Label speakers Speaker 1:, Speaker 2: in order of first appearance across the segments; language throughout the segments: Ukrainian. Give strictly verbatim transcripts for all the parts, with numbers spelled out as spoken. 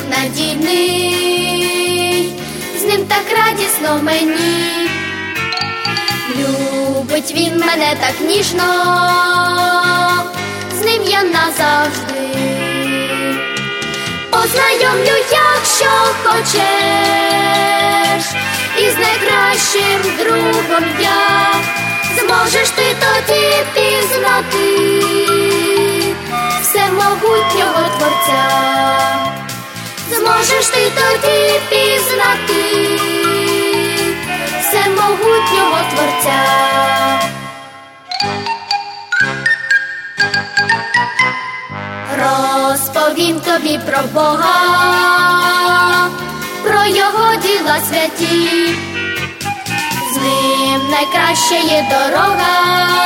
Speaker 1: надійний, з ним так радісно мені. Любить він мене так ніжно, з ним я назавжди. Познайомлю, якщо хочеш, із найкращим другом я. Зможеш ти тоді пізнати всемогутнього Творця. Зможеш ти тоді пізнати всемогутнього Творця. Розповім тобі про Бога, про Його діла святі. З ним найкраща є дорога,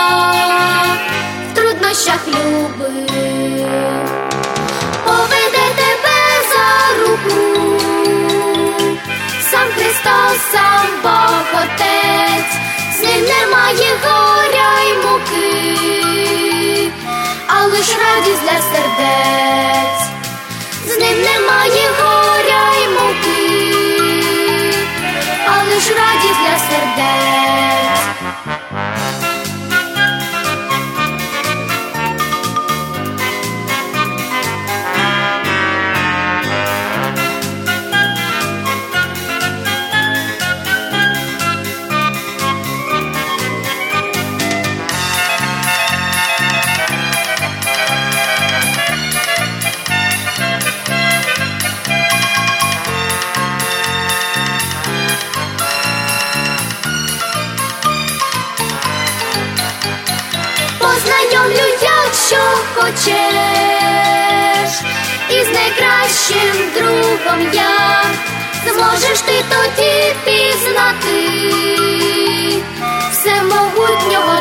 Speaker 1: в труднощах любить. Поведе тебе за руку сам Христос, сам Бог Отець. З ним немає горя й муки, а лиш радість для сердець. З ним немає горя й муки, а лиш радість для сердець. Познайомлю, якщо хочеш, із найкращим другом я. Зможеш ти тоді пізнати всемогутнього